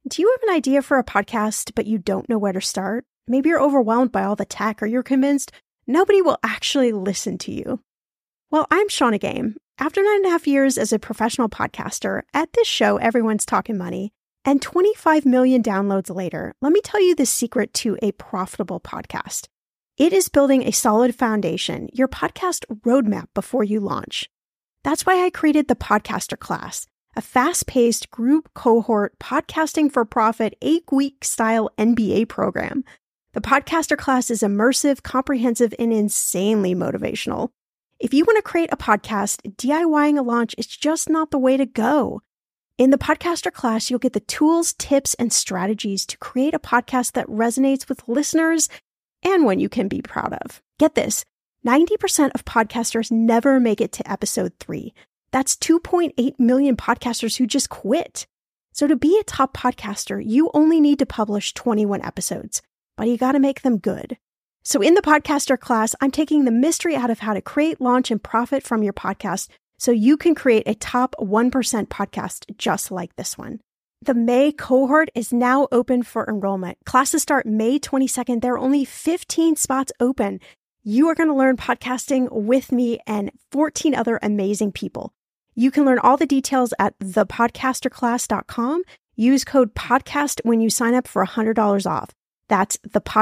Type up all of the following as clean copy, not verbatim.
Do you have an idea for a podcast, but you don't know where to start? Maybe you're overwhelmed by all the tech, or you're convinced nobody will actually listen to you. Well, I'm Shannah Game. After 9.5 years as a professional podcaster, at this show, everyone's talking money, and 25 million downloads later, let me tell you the secret to a profitable podcast. It is building a solid foundation, your podcast roadmap before you launch. That's why I created the Podcaster Class, a fast-paced group cohort podcasting for profit 8-week style MBA program. The Podcaster Class is immersive, comprehensive, and insanely motivational. If you want to create a podcast, DIYing a launch is just not the way to go. In the Podcaster Class, you'll get the tools, tips, and strategies to create a podcast that resonates with listeners and one you can be proud of. Get this, 90% of podcasters never make it to episode 3. That's 2.8 million podcasters who just quit. So to be a top podcaster, you only need to publish 21 episodes, but you got to make them good. So in the Podcaster Class, I'm taking the mystery out of how to create, launch, and profit from your podcast so you can create a top 1% podcast just like this one. The May cohort is now open for enrollment. Classes start May 22nd. There are only 15 spots open. You are going to learn podcasting with me and 14 other amazing people. You can learn all the details at thepodcasterclass.com. Use code PODCAST when you sign up for $100 off. That's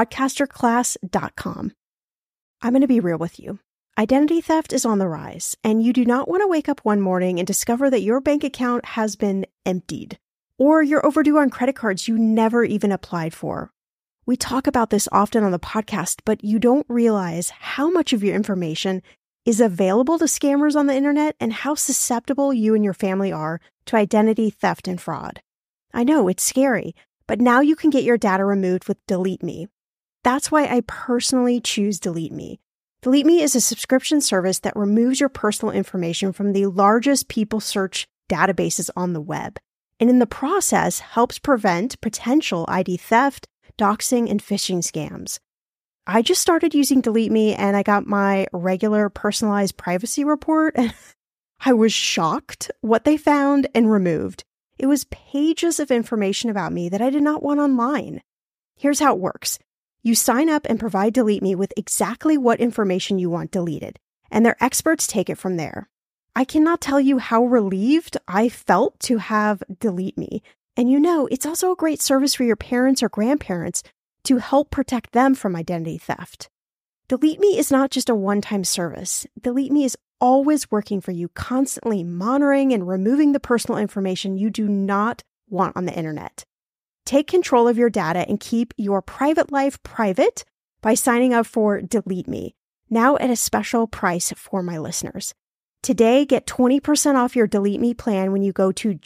thepodcasterclass.com. I'm going to be real with you. Identity theft is on the rise, and you do not want to wake up one morning and discover that your bank account has been emptied, or you're overdue on credit cards you never even applied for. We talk about this often on the podcast, but you don't realize how much of your information is available to scammers on the internet and how susceptible you and your family are to identity theft and fraud. I know, it's scary, but now you can get your data removed with Delete Me. That's why I personally choose Delete Me. Delete Me is a subscription service that removes your personal information from the largest people search databases on the web, and in the process helps prevent potential ID theft, doxing, and phishing scams. I just started using Delete Me and I got my regular personalized privacy report and I was shocked what they found and removed. It was pages of information about me that I did not want online. Here's how it works. You sign up and provide Delete Me with exactly what information you want deleted, and their experts take it from there. I cannot tell you how relieved I felt to have Delete Me. And you know, it's also a great service for your parents or grandparents to help protect them from identity theft. Delete Me is not just a one-time service. Delete Me is always working for you, constantly monitoring and removing the personal information you do not want on the internet. Take control of your data and keep your private life private by signing up for Delete Me, now at a special price for my listeners. Today, get 20% off your Delete Me plan when you go to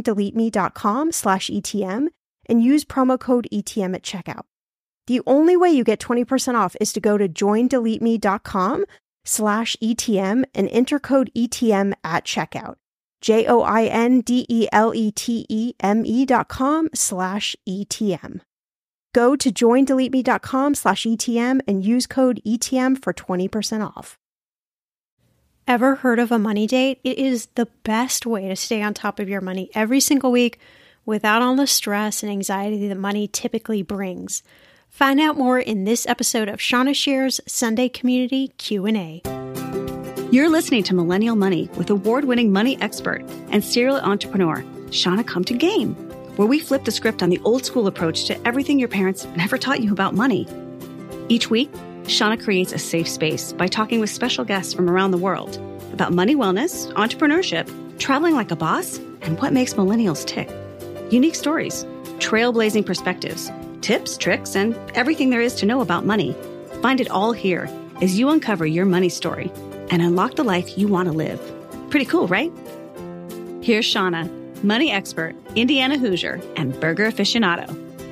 joindeleteme.com/ETM and use promo code ETM at checkout. The only way you get 20% off is to go to joindeleteme.com/ETM and enter code ETM at checkout. joindeleteme.com/ETM. Go to joindeleteme.com/ETM and use code ETM for 20% off. Ever heard of a money date? It is the best way to stay on top of your money every single week without all the stress and anxiety that money typically brings. Find out more in this episode of Shannah Shares Sunday Community Q&A. You're listening to Millennial Money with award-winning money expert and serial entrepreneur, Shannah Come to Game, where we flip the script on the old-school approach to everything your parents never taught you about money. Each week, Shannah creates a safe space by talking with special guests from around the world about money wellness, entrepreneurship, traveling like a boss, and what makes millennials tick. Unique stories, trailblazing perspectives, tips, tricks, and everything there is to know about money. Find it all here as you uncover your money story and unlock the life you want to live. Pretty cool, right? Here's Shannah, money expert, Indiana Hoosier, and burger aficionado.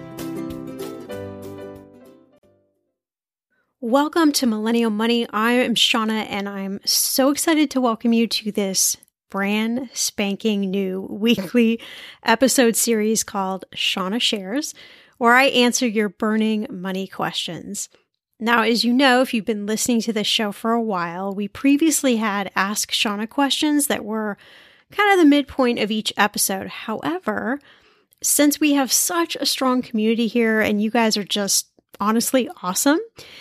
Welcome to Millennial Money. I am Shannah, and I'm so excited to welcome you to this brand spanking new weekly episode series called Shannah Shares, where I answer your burning money questions. Now, as you know, if you've been listening to this show for a while, we previously had Ask Shannah questions that were kind of the midpoint of each episode. However, since we have such a strong community here and you guys are just honestly awesome,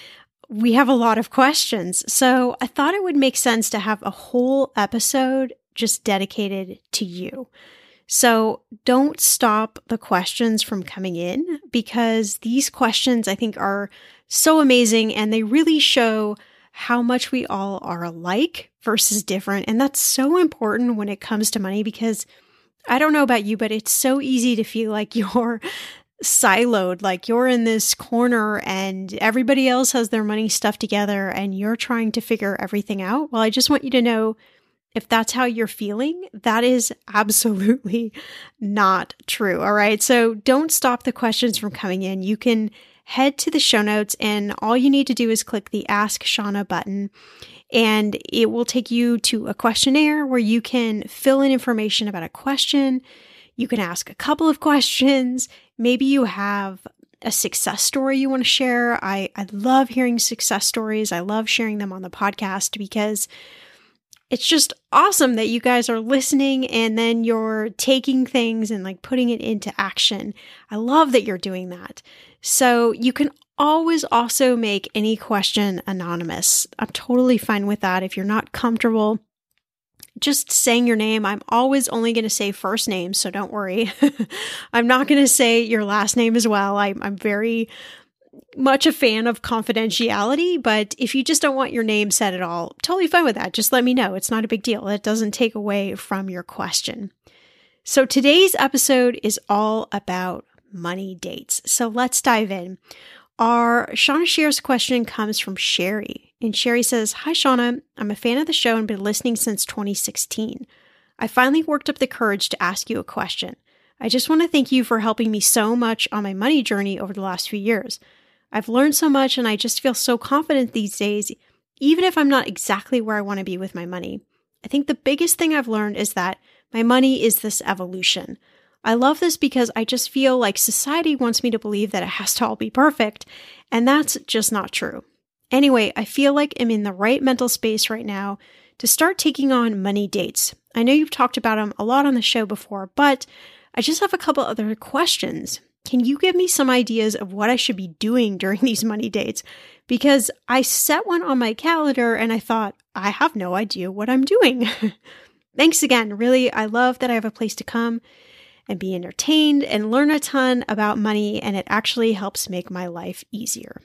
we have a lot of questions. So I thought it would make sense to have a whole episode just dedicated to you. So don't stop the questions from coming in, because these questions I think are so amazing and they really show how much we all are alike versus different. And that's so important when it comes to money, because I don't know about you, but it's so easy to feel like you're siloed, like you're in this corner and everybody else has their money stuff together and you're trying to figure everything out. Well, I just want you to know, if that's how you're feeling, that is absolutely not true. All right. So don't stop the questions from coming in. You can head to the show notes and all you need to do is click the Ask Shawna button. And it will take you to a questionnaire where you can fill in information about a question. You can ask a couple of questions. Maybe you have a success story you want to share. I love hearing success stories. I love sharing them on the podcast because it's just awesome that you guys are listening and then you're taking things and like putting it into action. I love that you're doing that. So you can always also make any question anonymous. I'm totally fine with that. If you're not comfortable just saying your name, I'm always only going to say first name, so don't worry. I'm not going to say your last name as well. I'm very much a fan of confidentiality, but if you just don't want your name said at all, totally fine with that. Just let me know. It's not a big deal. It doesn't take away from your question. So today's episode is all about money dates. So let's dive in. Our Shawna Shares question comes from Sherry. And Sherry says, "Hi, Shawna. I'm a fan of the show and been listening since 2016. I finally worked up the courage to ask you a question. I just want to thank you for helping me so much on my money journey over the last few years. I've learned so much and I just feel so confident these days, even if I'm not exactly where I want to be with my money. I think the biggest thing I've learned is that my money is this evolution. I love this because I just feel like society wants me to believe that it has to all be perfect, and that's just not true. Anyway, I feel like I'm in the right mental space right now to start taking on money dates. I know you've talked about them a lot on the show before, but I just have a couple other questions. Can you give me some ideas of what I should be doing during these money dates? Because I set one on my calendar and I thought, I have no idea what I'm doing. Thanks again. Really, I love that I have a place to come and be entertained and learn a ton about money, and it actually helps make my life easier."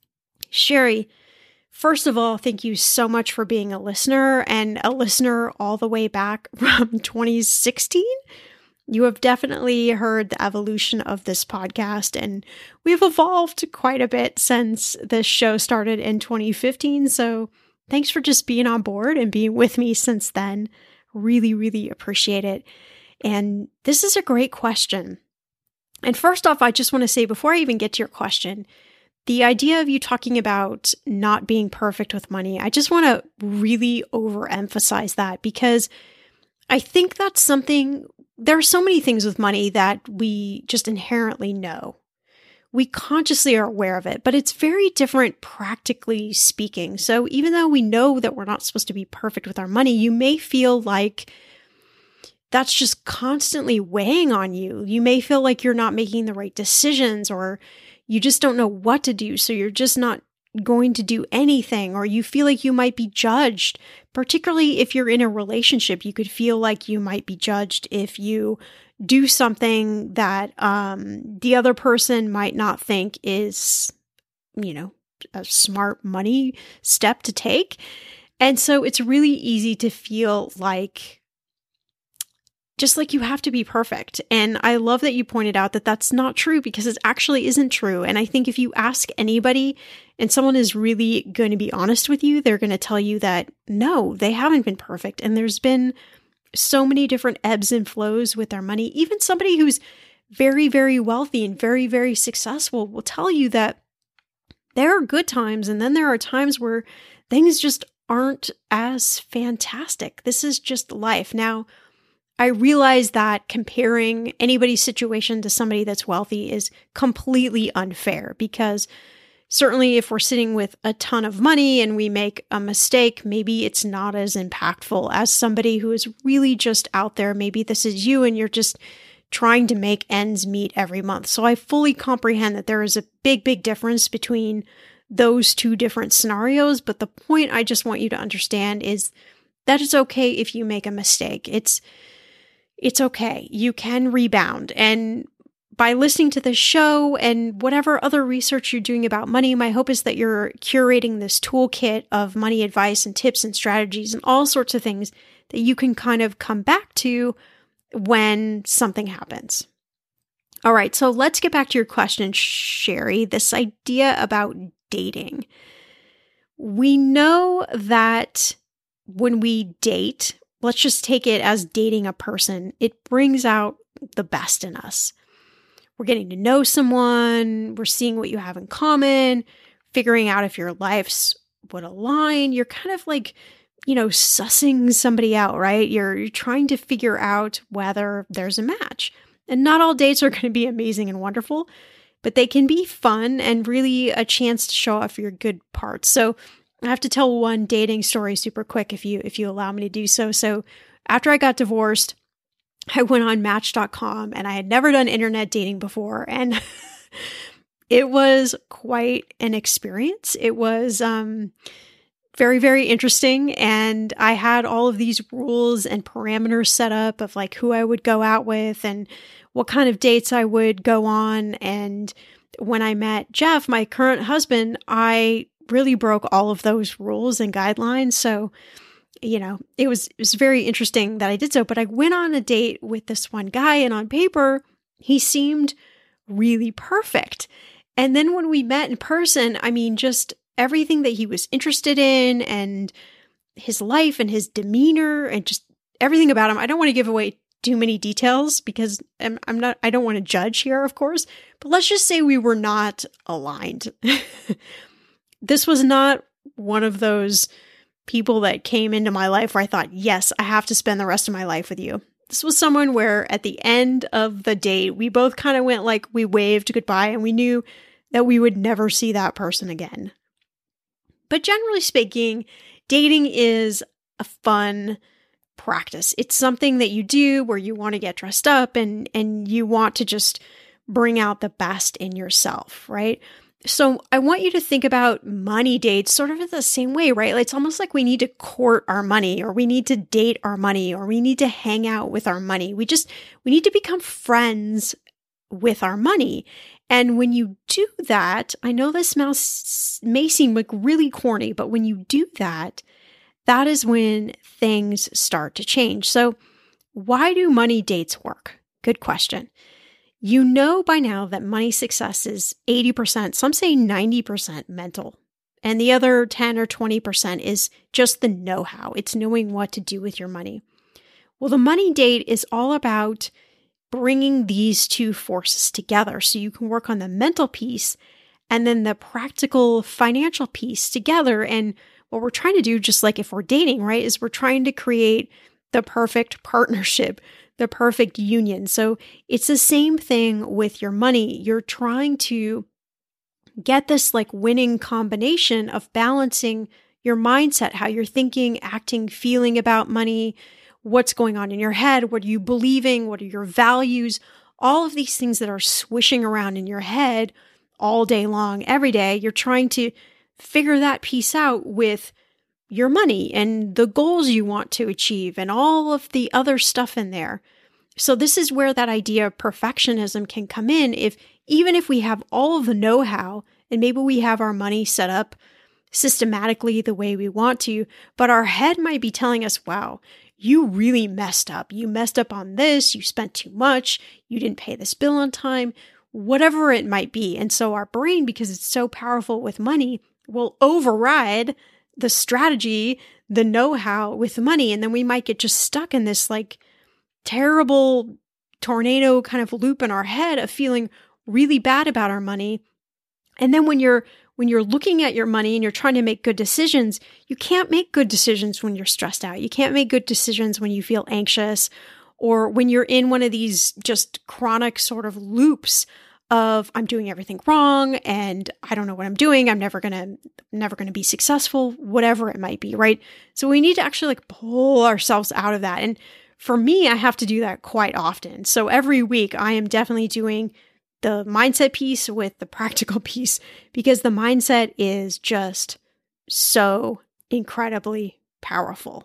Sherry, first of all, thank you so much for being a listener, and a listener all the way back from 2016. You have definitely heard the evolution of this podcast, and we've evolved quite a bit since this show started in 2015. So thanks for just being on board and being with me since then. Really, really appreciate it. And this is a great question. And first off, I just want to say, before I even get to your question, the idea of you talking about not being perfect with money, I just want to really overemphasize that, because I think that's something, there are so many things with money that we just inherently know. We consciously are aware of it, but it's very different practically speaking. So even though we know that we're not supposed to be perfect with our money, you may feel like that's just constantly weighing on you. You may feel like you're not making the right decisions, or you just don't know what to do, so you're just not going to do anything, or you feel like you might be judged. Particularly if you're in a relationship, you could feel like you might be judged if you do something that the other person might not think is, a smart money step to take. And so it's really easy to feel like, just like you have to be perfect. And I love that you pointed out that that's not true, because it actually isn't true. And I think if you ask anybody and someone is really going to be honest with you, they're going to tell you that no, they haven't been perfect. And there's been so many different ebbs and flows with their money. Even somebody who's very, very wealthy and very, very successful will tell you that there are good times, and then there are times where things just aren't as fantastic. This is just life. Now, I realize that comparing anybody's situation to somebody that's wealthy is completely unfair, because certainly if we're sitting with a ton of money and we make a mistake, maybe it's not as impactful as somebody who is really just out there. Maybe this is you and you're just trying to make ends meet every month. So I fully comprehend that there is a big, big difference between those two different scenarios. But the point I just want you to understand is that it's okay if you make a mistake. It's okay. You can rebound. And by listening to this show and whatever other research you're doing about money, my hope is that you're curating this toolkit of money advice and tips and strategies and all sorts of things that you can kind of come back to when something happens. All right, so let's get back to your question, Sherry, this idea about dating. We know that when we date, let's just take it as dating a person, it brings out the best in us. We're getting to know someone, we're seeing what you have in common, figuring out if your lives would align. You're kind of like, sussing somebody out, right? You're trying to figure out whether there's a match. And not all dates are going to be amazing and wonderful, but they can be fun and really a chance to show off your good parts. So I have to tell one dating story super quick if you allow me to do so. So after I got divorced, I went on Match.com and I had never done internet dating before. And it was quite an experience. It was very, very interesting. And I had all of these rules and parameters set up of like who I would go out with and what kind of dates I would go on. And when I met Jeff, my current husband, I really broke all of those rules and guidelines. So it was very interesting that I did so, but I went on a date with this one guy and on paper, he seemed really perfect. And then when we met in person, I mean, just everything that he was interested in and his life and his demeanor and just everything about him. I don't want to give away too many details because I don't want to judge here, of course, but let's just say we were not aligned. This was not one of those people that came into my life where I thought, yes, I have to spend the rest of my life with you. This was someone where at the end of the date, we both kind of went like we waved goodbye and we knew that we would never see that person again. But generally speaking, dating is a fun practice. It's something that you do where you want to get dressed up and you want to just bring out the best in yourself, right? So I want you to think about money dates sort of in the same way, right? It's almost like we need to court our money or we need to date our money or we need to hang out with our money. We need to become friends with our money. And when you do that, I know this may seem like really corny, but when you do that, that is when things start to change. So why do money dates work? Good question. You know by now that money success is 80%, some say 90% mental. And the other 10 or 20% is just the know-how. It's knowing what to do with your money. Well, the money date is all about bringing these two forces together so you can work on the mental piece and then the practical financial piece together. And what we're trying to do, just like if we're dating, right, is we're trying to create the perfect partnership, the perfect union. So it's the same thing with your money. You're trying to get this like winning combination of balancing your mindset, how you're thinking, acting, feeling about money, what's going on in your head, what are you believing, what are your values, all of these things that are swishing around in your head all day long, every day. You're trying to figure that piece out with your money and the goals you want to achieve and all of the other stuff in there. So this is where that idea of perfectionism can come in. Even if we have all of the know-how and maybe we have our money set up systematically the way we want to, but our head might be telling us, wow, you really messed up. You messed up on this. You spent too much. You didn't pay this bill on time, whatever it might be. And so our brain, because it's so powerful with money, will override the strategy, the know-how with money. And then we might get just stuck in this like terrible tornado kind of loop in our head of feeling really bad about our money. And then when you're looking at your money and you're trying to make good decisions, you can't make good decisions when you're stressed out. You can't make good decisions when you feel anxious or when you're in one of these just chronic sort of loops of I'm doing everything wrong and I don't know what I'm doing. I'm never going to be successful, whatever it might be, right? So we need to actually like pull ourselves out of that. And For me, I have to do that quite often. So every week, I am definitely doing the mindset piece with the practical piece because the mindset is just so incredibly powerful.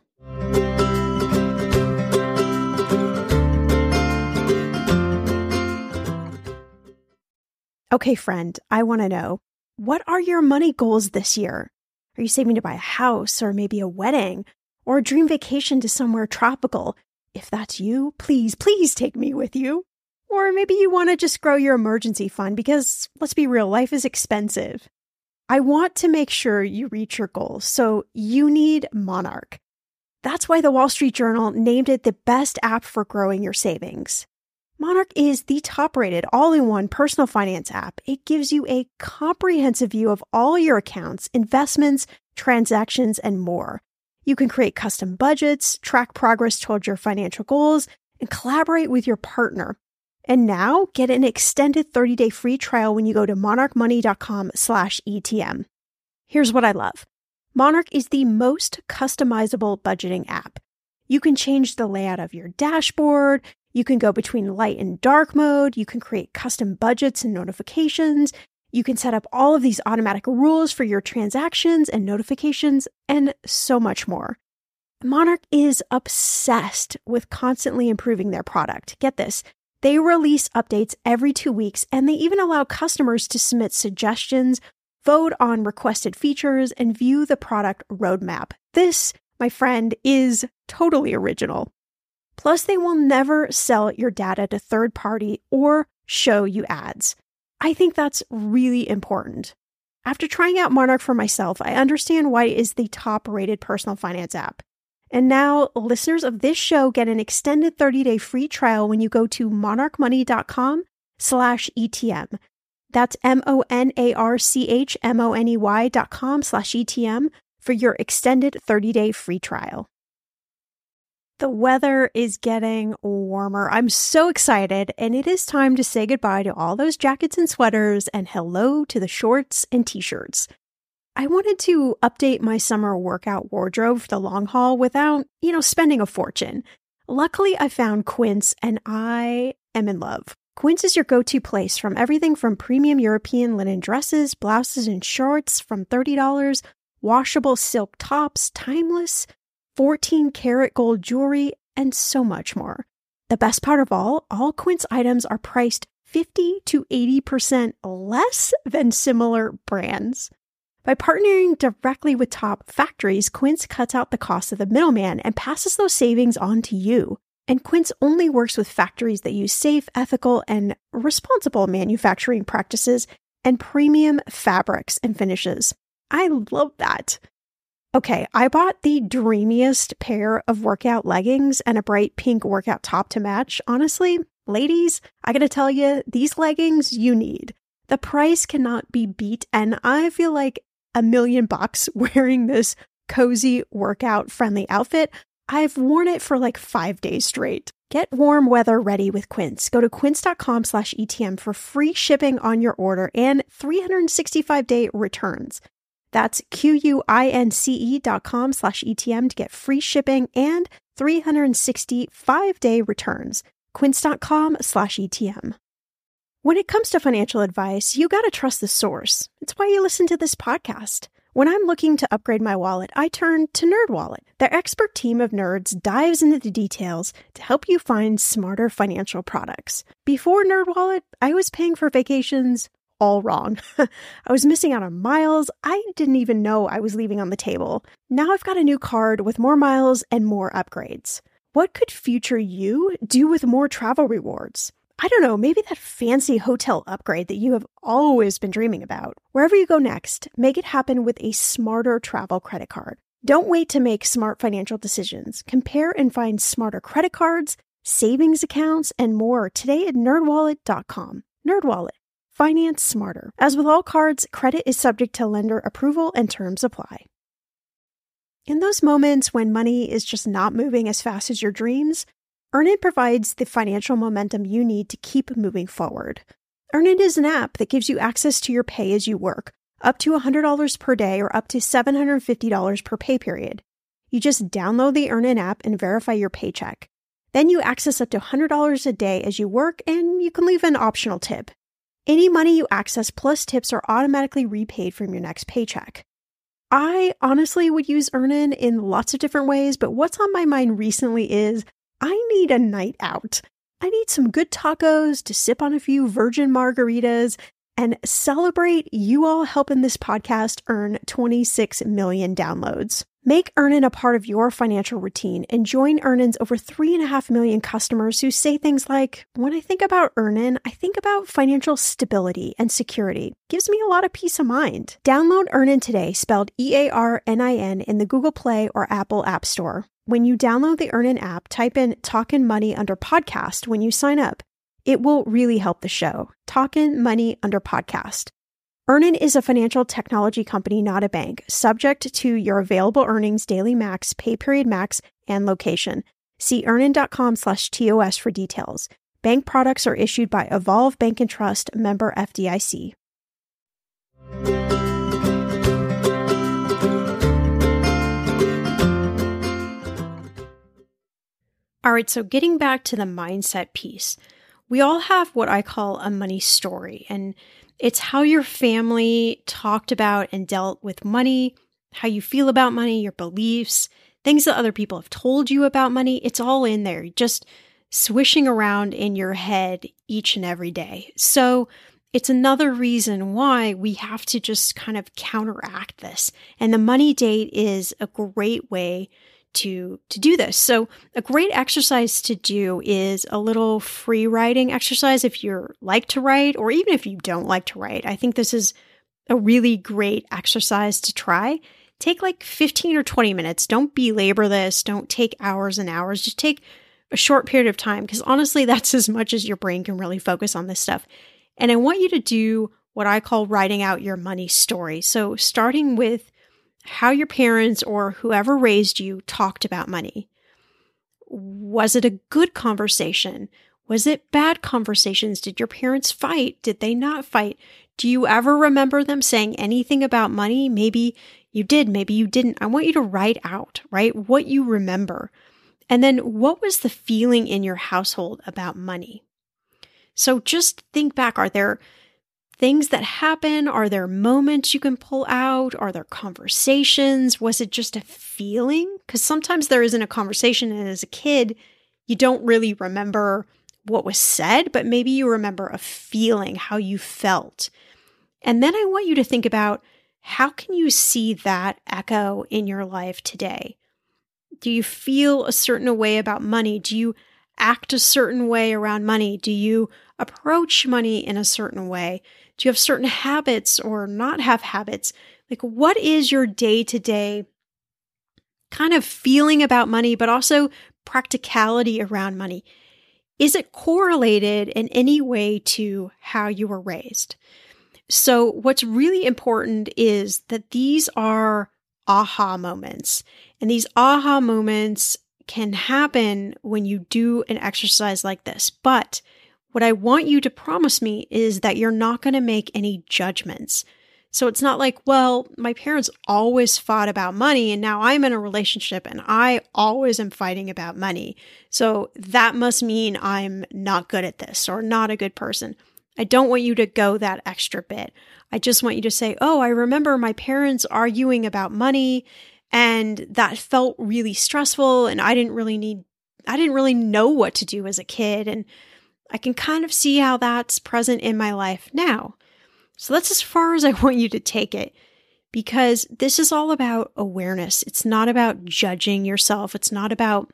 Okay, friend, I want to know, what are your money goals this year? Are you saving to buy a house or maybe a wedding or a dream vacation to somewhere tropical? If that's you, please take me with you. Or maybe you want to just grow your emergency fund because, let's be real, life is expensive. I want to make sure you reach your goals, so you need Monarch. That's why the Wall Street Journal named it the best app for growing your savings. Monarch is the top-rated all-in-one personal finance app. It gives you a comprehensive view of all your accounts, investments, transactions, and more. You can create custom budgets, track progress towards your financial goals, and collaborate with your partner. And now, get an extended 30-day free trial when you go to monarchmoney.com/ETM. Here's what I love. Monarch is the most customizable budgeting app. You can change the layout of your dashboard. You can go between light and dark mode. You can create custom budgets and notifications. You can set up all of these automatic rules for your transactions and notifications, and so much more. Monarch is obsessed with constantly improving their product. Get this. They release updates every 2 weeks, and they even allow customers to submit suggestions, vote on requested features, and view the product roadmap. This, my friend, is totally original. Plus, they will never sell your data to third party or show you ads. I think that's really important. After trying out Monarch for myself, I understand why it is the top-rated personal finance app. And now, listeners of this show get an extended 30-day free trial when you go to monarchmoney.com/ETM. That's monarchmoney.com/ETM for your extended 30-day free trial. The weather is getting warmer. I'm so excited, and it is time to say goodbye to all those jackets and sweaters and hello to the shorts and t-shirts. I wanted to update my summer workout wardrobe for the long haul without, spending a fortune. Luckily, I found Quince, and I am in love. Quince is your go-to place from everything from premium European linen dresses, blouses, and shorts from $30, washable silk tops, timeless 14-karat gold jewelry, and so much more. The best part of all Quince items are priced 50 to 80% less than similar brands. By partnering directly with top factories, Quince cuts out the cost of the middleman and passes those savings on to you. And Quince only works with factories that use safe, ethical, and responsible manufacturing practices and premium fabrics and finishes. I love that. Okay, I bought the dreamiest pair of workout leggings and a bright pink workout top to match. Honestly, ladies, I gotta tell you, these leggings you need. The price cannot be beat, and I feel like $1 million wearing this cozy workout-friendly outfit. I've worn it for like 5 days straight. Get warm weather ready with Quince. Go to quince.com/ETM for free shipping on your order and 365-day returns. That's QUINCE.com/ETM to get free shipping and 365-day returns. Quince.com/ETM. When it comes to financial advice, you gotta trust the source. It's why you listen to this podcast. When I'm looking to upgrade my wallet, I turn to NerdWallet. Their expert team of nerds dives into the details to help you find smarter financial products. Before NerdWallet, I was paying for vacations all wrong. I was missing out on miles I didn't even know I was leaving on the table. Now I've got a new card with more miles and more upgrades. What could future you do with more travel rewards? I don't know, maybe that fancy hotel upgrade that you have always been dreaming about. Wherever you go next, make it happen with a smarter travel credit card. Don't wait to make smart financial decisions. Compare and find smarter credit cards, savings accounts, and more today at nerdwallet.com. NerdWallet. Finance smarter. As with all cards, credit is subject to lender approval and terms apply. In those moments when money is just not moving as fast as your dreams, Earnin provides the financial momentum you need to keep moving forward. Earnin is an app that gives you access to your pay as you work, up to $100 per day or up to $750 per pay period. You just download the Earnin app and verify your paycheck. Then you access up to $100 a day as you work, and you can leave an optional tip. Any money you access plus tips are automatically repaid from your next paycheck. I honestly would use Earnin in lots of different ways, but what's on my mind recently is I need a night out. I need some good tacos to sip on a few virgin margaritas and celebrate you all helping this podcast earn 26 million downloads. Make Earnin a part of your financial routine and join Earnin's over 3.5 million customers who say things like, when I think about Earnin, I think about financial stability and security. Gives me a lot of peace of mind. Download Earnin today, spelled EARNIN, in the Google Play or Apple App Store. When you download the Earnin app, type in Talkin' Money under podcast when you sign up. It will really help the show. Talkin' Money under podcast. Earnin is a financial technology company, not a bank, subject to your available earnings, daily max, pay period max, and location. See earnin.com/TOS for details. Bank products are issued by Evolve Bank and Trust, member FDIC. All right, so getting back to the mindset piece, we all have what I call a money story, and it's how your family talked about and dealt with money, how you feel about money, your beliefs, things that other people have told you about money. It's all in there, just swishing around in your head each and every day. So it's another reason why we have to just kind of counteract this. And the money date is a great way to do this. So a great exercise to do is a little free writing exercise if you like to write, or even if you don't like to write. I think this is a really great exercise to try. Take like 15 or 20 minutes. Don't belabor this. Don't take hours and hours. Just take a short period of time, because honestly, that's as much as your brain can really focus on this stuff. And I want you to do what I call writing out your money story. So starting with how your parents or whoever raised you talked about money. Was it a good conversation? Was it bad conversations? Did your parents fight? Did they not fight? Do you ever remember them saying anything about money? Maybe you did, maybe you didn't. I want you to write out, right, what you remember. And then what was the feeling in your household about money? So just think back. Are there things that happen? Are there moments you can pull out? Are there conversations? Was it just a feeling? Because sometimes there isn't a conversation, and as a kid, you don't really remember what was said, but maybe you remember a feeling, how you felt. And then I want you to think about, how can you see that echo in your life today? Do you feel a certain way about money? Do you act a certain way around money? Do you approach money in a certain way? Do you have certain habits or not have habits? Like, what is your day-to-day kind of feeling about money, but also practicality around money? Is it correlated in any way to how you were raised? So what's really important is that these are aha moments. And these aha moments can happen when you do an exercise like this. But what I want you to promise me is that you're not going to make any judgments. So it's not like, well, my parents always fought about money, and now I'm in a relationship and I always am fighting about money. So that must mean I'm not good at this or not a good person. I don't want you to go that extra bit. I just want you to say, oh, I remember my parents arguing about money, and that felt really stressful, and I didn't really know what to do as a kid. And I can kind of see how that's present in my life now. So that's as far as I want you to take it, because this is all about awareness. It's not about judging yourself. It's not about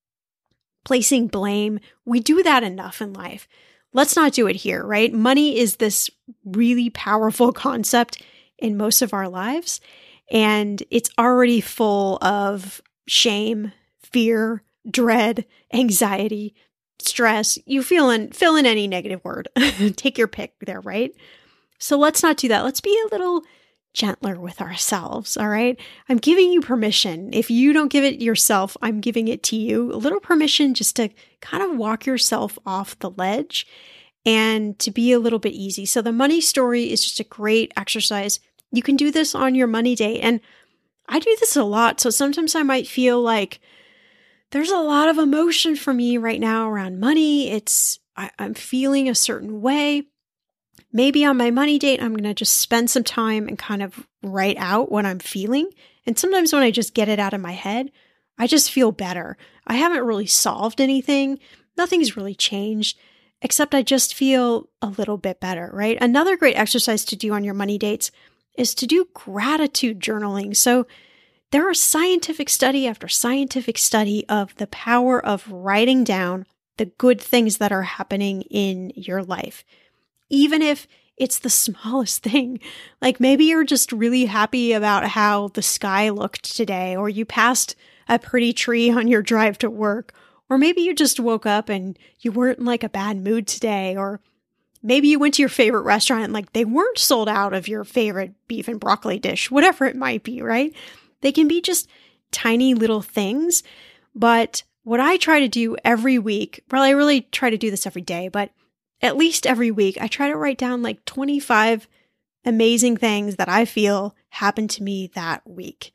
placing blame. We do that enough in life. Let's not do it here, right? Money is this really powerful concept in most of our lives, and it's already full of shame, fear, dread, anxiety, stress. You fill in any negative word. Take your pick there, right? So let's not do that. Let's be a little gentler with ourselves, all right? I'm giving you permission. If you don't give it yourself, I'm giving it to you. A little permission just to kind of walk yourself off the ledge and to be a little bit easy. So the money story is just a great exercise. You can do this on your money day. And I do this a lot. So sometimes I might feel like there's a lot of emotion for me right now around money. I'm feeling a certain way. Maybe on my money date, I'm going to just spend some time and kind of write out what I'm feeling. And sometimes when I just get it out of my head, I just feel better. I haven't really solved anything. Nothing's really changed, except I just feel a little bit better, right? Another great exercise to do on your money dates is to do gratitude journaling. So there are scientific study after scientific study of the power of writing down the good things that are happening in your life. Even if it's the smallest thing, like maybe you're just really happy about how the sky looked today, or you passed a pretty tree on your drive to work, or maybe you just woke up and you weren't in like a bad mood today, or maybe you went to your favorite restaurant and like they weren't sold out of your favorite beef and broccoli dish, whatever it might be, right? They can be just tiny little things. But what I try to do every week, well, I really try to do this every day, but at least every week, I try to write down like 25 amazing things that I feel happened to me that week.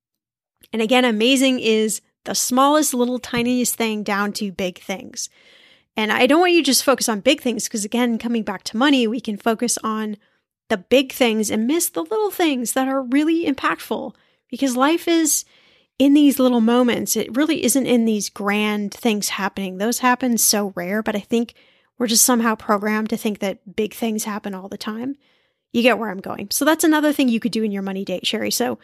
And again, amazing is the smallest, little, tiniest thing down to big things. And I don't want you to just focus on big things because, again, coming back to money, we can focus on the big things and miss the little things that are really impactful, because life is in these little moments. It really isn't in these grand things happening. Those happen so rare, but I think we're just somehow programmed to think that big things happen all the time. You get where I'm going. So that's another thing you could do in your money date, Sherry. So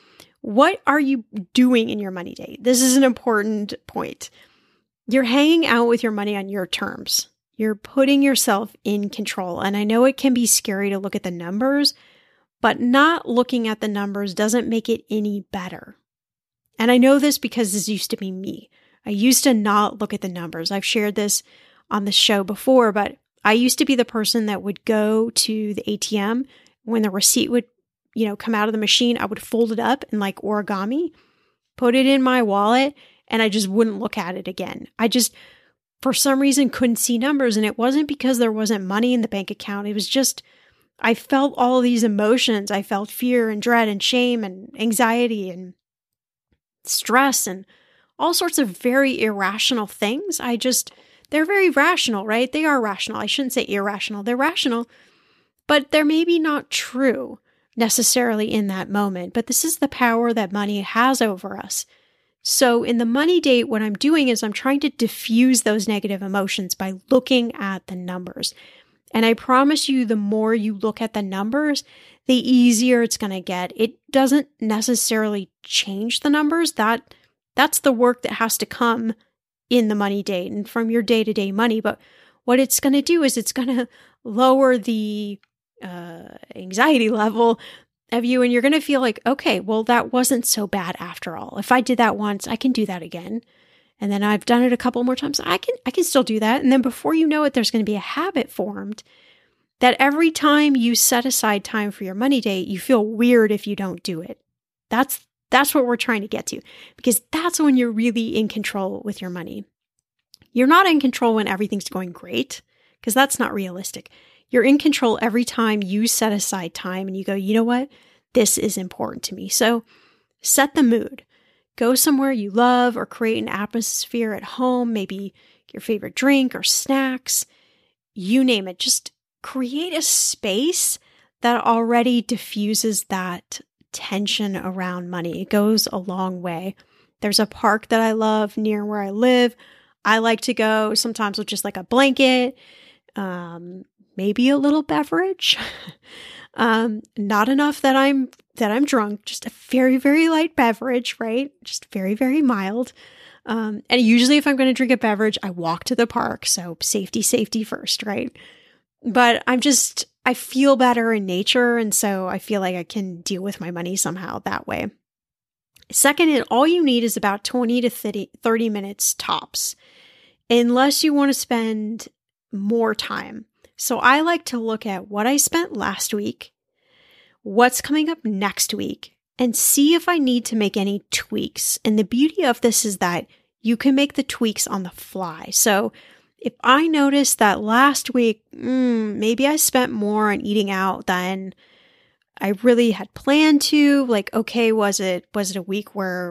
what are you doing in your money date? This is an important point. You're hanging out with your money on your terms. You're putting yourself in control. And I know it can be scary to look at the numbers, but not looking at the numbers doesn't make it any better. And I know this because this used to be me. I used to not look at the numbers. I've shared this on the show before, but I used to be the person that would go to the ATM when the receipt would, come out of the machine. I would fold it up in like origami, put it in my wallet, and I just wouldn't look at it again. I just, for some reason, couldn't see numbers. And it wasn't because there wasn't money in the bank account. It was just, I felt all these emotions. I felt fear and dread and shame and anxiety and stress and all sorts of very irrational things. They're very rational, right? They are rational. I shouldn't say irrational. They're rational, but they're maybe not true necessarily in that moment. But this is the power that money has over us. So in the money date, what I'm doing is I'm trying to diffuse those negative emotions by looking at the numbers. And I promise you, the more you look at the numbers, the easier it's going to get. It doesn't necessarily change the numbers. That's the work that has to come in the money date and from your day-to-day money. But what it's going to do is it's going to lower the anxiety level of you, and you're going to feel like, okay, well, that wasn't so bad after all. If I did that once, I can do that again. And then I've done it a couple more times. I can still do that. And then before you know it, there's going to be a habit formed that every time you set aside time for your money date, you feel weird if you don't do it. That's what we're trying to get to, because that's when you're really in control with your money. You're not in control when everything's going great, because that's not realistic. You're in control every time you set aside time and you go, you know what? This is important to me. So set the mood. Go somewhere you love or create an atmosphere at home, maybe your favorite drink or snacks, you name it. Just create a space that already diffuses that tension around money. It goes a long way. There's a park that I love near where I live. I like to go sometimes with just like a blanket, maybe a little beverage, not enough that I'm drunk, just a very, very light beverage, right? Just very, very mild. And usually if I'm going to drink a beverage, I walk to the park. So safety first, right? But I feel better in nature. And so I feel like I can deal with my money somehow that way. Second, all you need is about 20 to 30 minutes tops, unless you want to spend more time. So I like to look at what I spent last week, what's coming up next week, and see if I need to make any tweaks. And the beauty of this is that you can make the tweaks on the fly. So if I notice that last week, maybe I spent more on eating out than I really had planned to, like, okay, was it a week where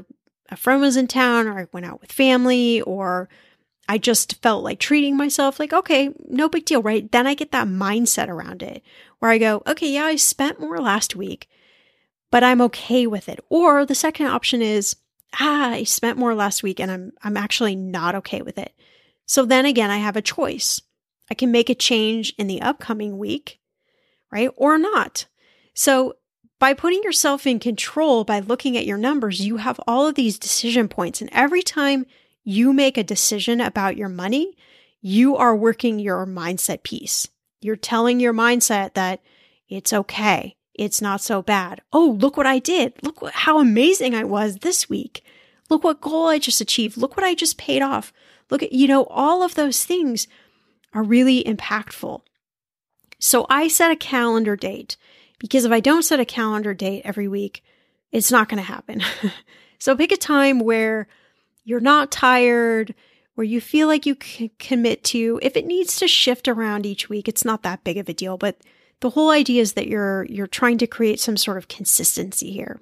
a friend was in town, or I went out with family, or I just felt like treating myself, like, okay, no big deal, right? Then I get that mindset around it where I go, okay, yeah, I spent more last week, but I'm okay with it. Or the second option is, I spent more last week and I'm actually not okay with it. So then again, I have a choice. I can make a change in the upcoming week, right? Or not. So by putting yourself in control, by looking at your numbers, you have all of these decision points. And every time you make a decision about your money, you are working your mindset piece. You're telling your mindset that it's okay. It's not so bad. Oh, look what I did. Look how amazing I was this week. Look what goal I just achieved. Look what I just paid off. Look at, all of those things are really impactful. So I set a calendar date, because if I don't set a calendar date every week, it's not going to happen. So pick a time where you're not tired, where you feel like you can commit to. If it needs to shift around each week, it's not that big of a deal. But the whole idea is that you're trying to create some sort of consistency here.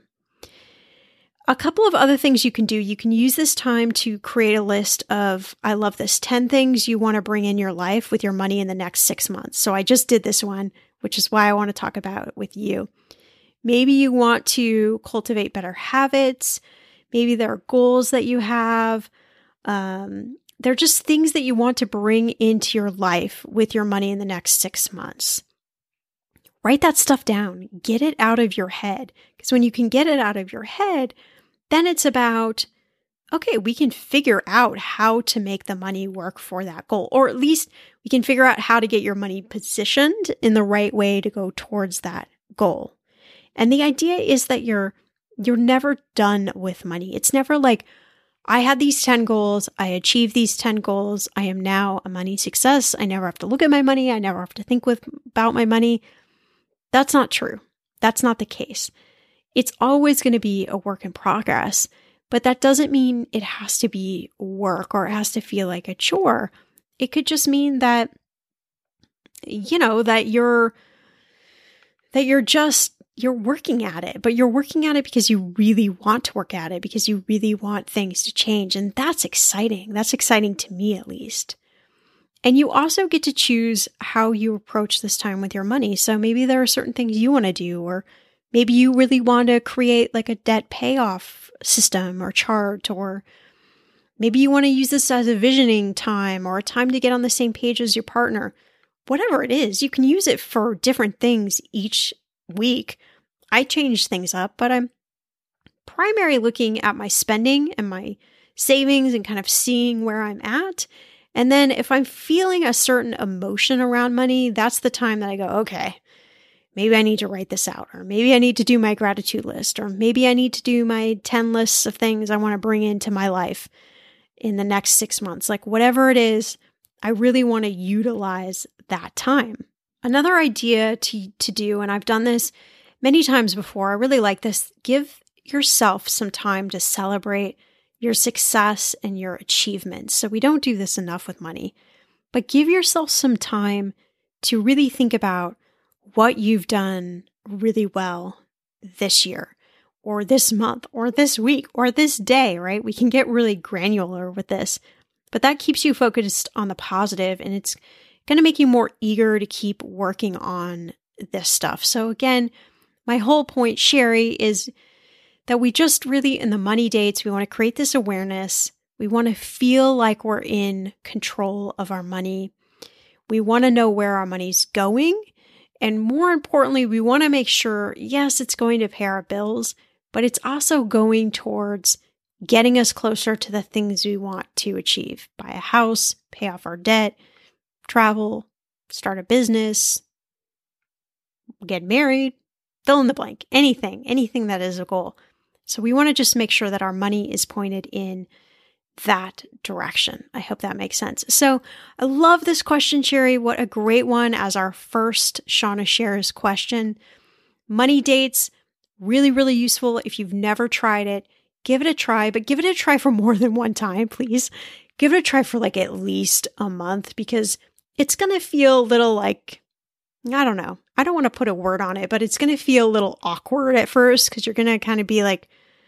A couple of other things you can do. You can use this time to create a list of, I love this, 10 things you want to bring in your life with your money in the next 6 months. So I just did this one, which is why I want to talk about it with you. Maybe you want to cultivate better habits. Maybe there are goals that you have. They're just things that you want to bring into your life with your money in the next 6 months. Write that stuff down. Get it out of your head. Because when you can get it out of your head, then it's about, okay, we can figure out how to make the money work for that goal. Or at least we can figure out how to get your money positioned in the right way to go towards that goal. And the idea is that you're never done with money. It's never like, I had these 10 goals, I achieved these 10 goals, I am now a money success, I never have to look at my money, I never have to think about my money. That's not true. That's not the case. It's always going to be a work in progress, but that doesn't mean it has to be work or it has to feel like a chore. It could just mean that, that you're working at it, but you're working at it because you really want to work at it, because you really want things to change. And that's exciting. That's exciting to me, at least. And you also get to choose how you approach this time with your money. So maybe there are certain things you want to do, or maybe you really want to create like a debt payoff system or chart, or maybe you want to use this as a visioning time or a time to get on the same page as your partner. Whatever it is, you can use it for different things each week. I change things up, but I'm primarily looking at my spending and my savings and kind of seeing where I'm at. And then if I'm feeling a certain emotion around money, that's the time that I go, okay, maybe I need to write this out, or maybe I need to do my gratitude list, or maybe I need to do my 10 lists of things I want to bring into my life in the next 6 months. Like whatever it is, I really want to utilize that time. Another idea to do, and I've done this many times before, I really like this, give yourself some time to celebrate your success and your achievements. So we don't do this enough with money, but give yourself some time to really think about what you've done really well this year, or this month, or this week, or this day, right? We can get really granular with this, but that keeps you focused on the positive, and it's going to make you more eager to keep working on this stuff. So again, my whole point, Sherry, is that we just really, in the money dates, we want to create this awareness. We want to feel like we're in control of our money. We want to know where our money's going. And more importantly, we want to make sure, yes, it's going to pay our bills, but it's also going towards getting us closer to the things we want to achieve. Buy a house, pay off our debt, travel, start a business, get married, fill in the blank, anything that is a goal. So we want to just make sure that our money is pointed in that direction. I hope that makes sense. So I love this question, Sherry. What a great one as our first Shauna Shares question. Money dates, really, really useful. If you've never tried it, give it a try, but give it a try for more than one time, please. Give it a try for like at least a month, because it's going to feel a little like, I don't know. I don't want to put a word on it, but it's going to feel a little awkward at first, because you're going to kind of be like,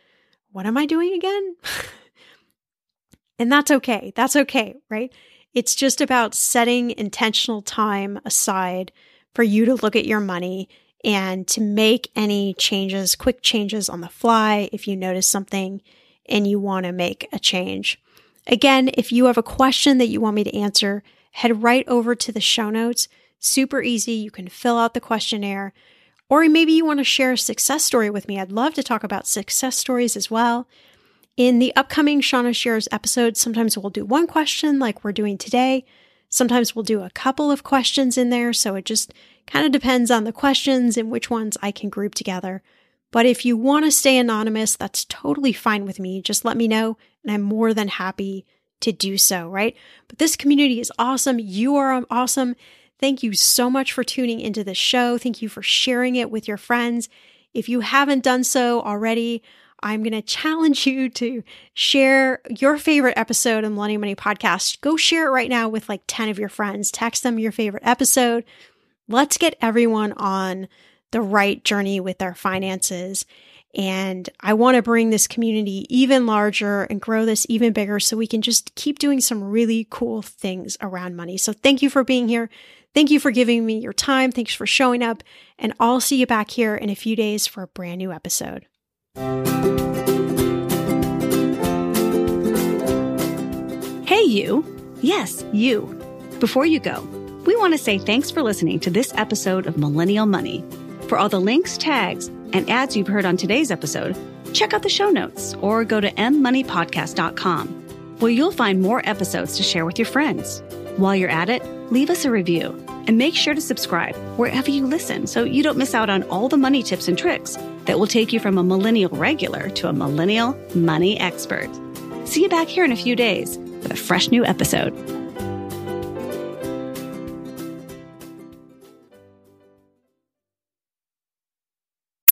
what am I doing again? And that's okay. That's okay, right? It's just about setting intentional time aside for you to look at your money and to make any changes, quick changes on the fly if you notice something and you want to make a change. Again, if you have a question that you want me to answer, head right over to the show notes. Super easy. You can fill out the questionnaire. Or maybe you want to share a success story with me. I'd love to talk about success stories as well. In the upcoming Shannah Shares episodes, sometimes we'll do one question like we're doing today. Sometimes we'll do a couple of questions in there. So it just kind of depends on the questions and which ones I can group together. But if you want to stay anonymous, that's totally fine with me. Just let me know and I'm more than happy to do so, right? But this community is awesome. You are awesome. Thank you so much for tuning into this show. Thank you for sharing it with your friends. If you haven't done so already, I'm going to challenge you to share your favorite episode of Millennial Money Podcast. Go share it right now with like 10 of your friends. Text them your favorite episode. Let's get everyone on the right journey with their finances. And I want to bring this community even larger and grow this even bigger so we can just keep doing some really cool things around money. So thank you for being here. Thank you for giving me your time. Thanks for showing up. And I'll see you back here in a few days for a brand new episode. Hey, you. Yes, you. Before you go, we want to say thanks for listening to this episode of Millennial Money. For all the links, tags, and ads you've heard on today's episode, check out the show notes or go to mmoneypodcast.com, where you'll find more episodes to share with your friends. While you're at it, leave us a review and make sure to subscribe wherever you listen so you don't miss out on all the money tips and tricks that will take you from a millennial regular to a millennial money expert. See you back here in a few days with a fresh new episode.